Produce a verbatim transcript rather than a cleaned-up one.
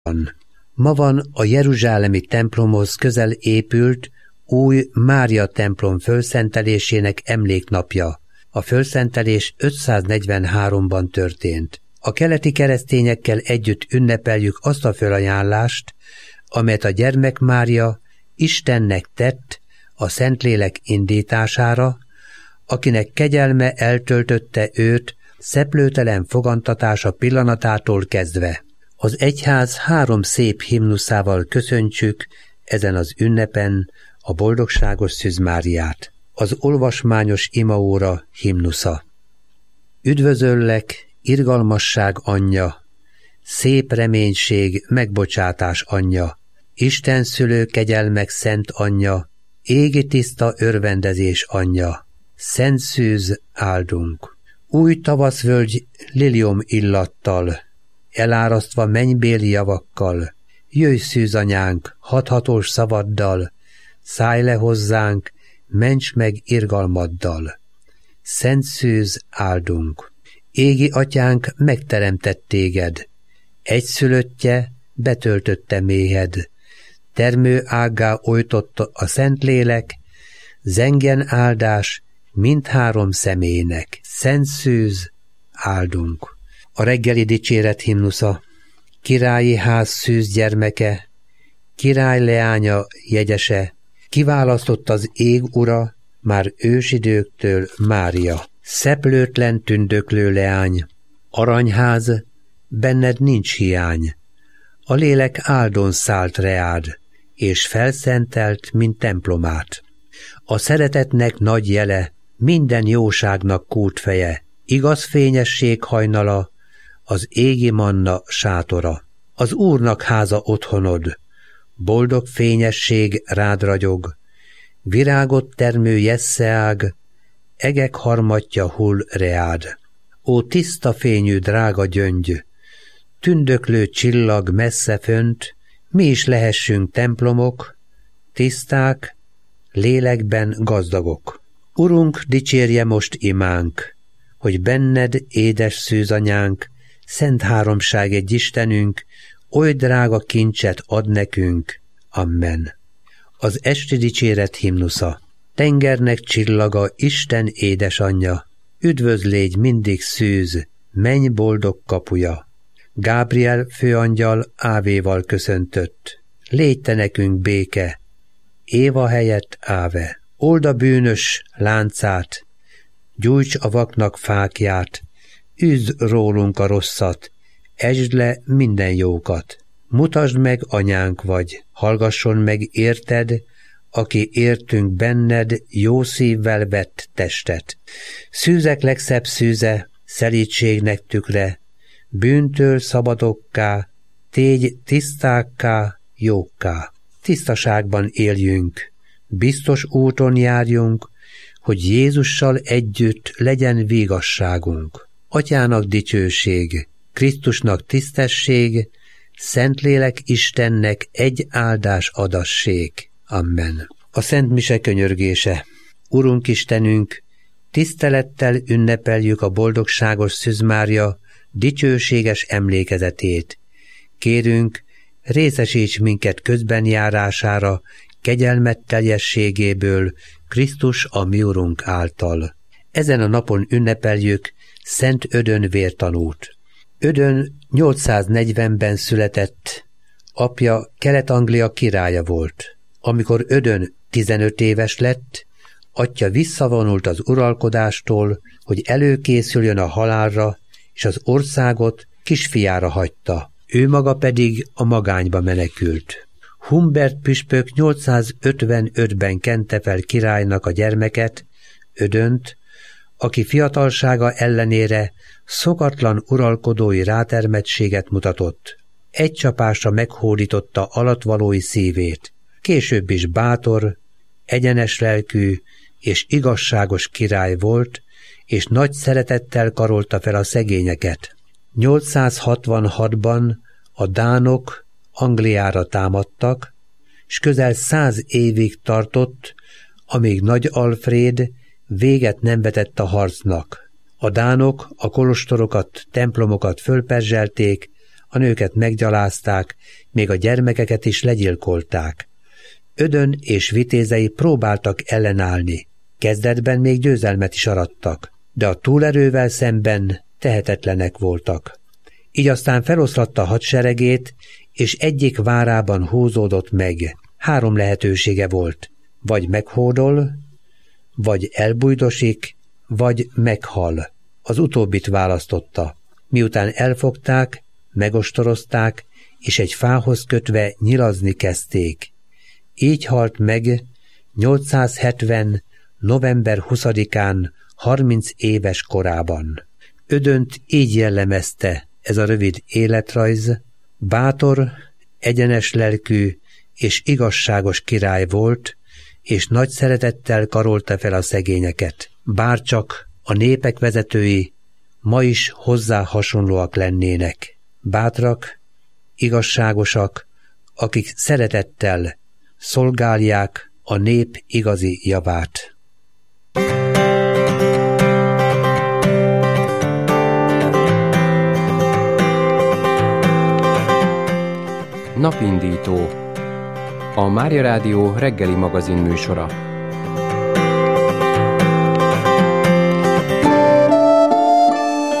Ma van a jeruzsálemi templomhoz közel épült új Mária templom fölszentelésének emléknapja. A fölszentelés ötszáznegyvenháromban történt. A keleti keresztényekkel együtt ünnepeljük azt a fölajánlást, amelyet a gyermek Mária Istennek tett a Szentlélek indítására, akinek kegyelme eltöltötte őt szeplőtelen fogantatása pillanatától kezdve. Az egyház három szép himnuszával köszöntsük ezen az ünnepen a boldogságos Szűz Máriát. Az olvasmányos imaóra himnusza. Üdvözöllek, irgalmasság anyja, szép reménység, megbocsátás anyja, Isten szülő kegyelmek szent anyja, égi tiszta örvendezés anyja, Szent Szűz áldunk. Új tavaszvölgy liliom illattal, elárasztva mennybéli javakkal, jöjj Szűz anyánk, hathatós szavaddal, szállj le hozzánk, ments meg irgalmaddal. Szent Szűz áldunk. Égi atyánk megteremtett téged, egyszülöttje betöltötte méhed, termő ággá ojtotta a Szentlélek, zengen áldás mindhárom személynek. Szent Szűz áldunk. A reggeli dicséret himnusza. Királyi ház Szűz gyermeke, király leánya jegyese, kiválasztott az ég ura, már ősidőktől Mária. Szeplőtlen tündöklő leány, aranyház, benned nincs hiány. A lélek áldon szállt reád, és felszentelt, mint templomát. A szeretetnek nagy jele, minden jóságnak kútfeje, igaz fényesség hajnala, az égi manna sátora. Az Úrnak háza otthonod, boldog fényesség rád ragyog, virágot termő jesszeág, egek harmatja hull reád. Ó tiszta fényű drága gyöngy, tündöklő csillag messze fönt, mi is lehessünk templomok, tiszták, lélekben gazdagok. Urunk, dicsérje most imánk, hogy benned, édes Szűz anyánk, szent háromság egy Istenünk, oly drága kincset ad nekünk. Amen. Az esti dicséret himnusza. Tengernek csillaga, Isten édesanyja, üdvözl légy mindig Szűz, menj boldog kapuja. Gábriel főangyal ávéval köszöntött, légy te nekünk béke, Éva helyett áve. Old a bűnös láncát, gyújts a vaknak fákját, üzd rólunk a rosszat, esd le minden jókat. Mutasd meg, anyánk vagy, hallgasson meg érted, aki értünk benned jó szívvel vett testet. Szűzek legszebb szűze, szelídségnek tükre, bűntől szabadokká, tégy tisztákká, jókká. Tisztaságban éljünk, biztos úton járjunk, hogy Jézussal együtt legyen vigasságunk. Atyának dicsőség, Krisztusnak tisztesség, Szentlélek Istennek egy áldás adassék. Amen. A Szent Mise könyörgése. Urunk Istenünk, tisztelettel ünnepeljük a boldogságos Szűz Mária dicsőséges emlékezetét. Kérünk, részesíts minket közbenjárására, kegyelmet teljességéből, Krisztus a mi Urunk által. Ezen a napon ünnepeljük Szent Ödön vértanút. Ödön nyolcszáznegyvenben született, apja Kelet-Anglia királya volt. Amikor Ödön tizenöt éves lett, atya visszavonult az uralkodástól, hogy előkészüljön a halálra, és az országot kisfiára hagyta. Ő maga pedig a magányba menekült. Humbert püspök nyolcszázötvenötben kente fel királynak a gyermeket, Ödönt, aki fiatalsága ellenére szokatlan uralkodói rátermettséget mutatott. Egy csapásra meghódította alattvalói szívét. Később is bátor, egyenes lelkű és igazságos király volt, és nagy szeretettel karolta fel a szegényeket. nyolcszázhatvanhatban a dánok Angliára támadtak, s közel száz évig tartott, amíg Nagy Alfréd véget nem vetett a harcnak. A dánok a kolostorokat, templomokat fölperzselték, a nőket meggyalázták, még a gyermekeket is legyilkolták. Ödön és vitézei próbáltak ellenállni. Kezdetben még győzelmet is arattak, de a túlerővel szemben tehetetlenek voltak. Így aztán feloszlatta hadseregét, és egyik várában húzódott meg. Három lehetősége volt, vagy meghódol, vagy elbújdosik, vagy meghal. Az utóbbit választotta. Miután elfogták, megostorozták, és egy fához kötve nyilazni kezdték. Így halt meg nyolcszázhetven. november huszadikán harminc éves korában. Ödönt így jellemezte ez a rövid életrajz: bátor, egyenes lelkű és igazságos király volt, és nagy szeretettel karolta fel a szegényeket, bárcsak a népek vezetői ma is hozzá hasonlóak lennének. Bátrak, igazságosak, akik szeretettel szolgálják a nép igazi javát. Napindító, a Mária Rádió reggeli magazin műsora.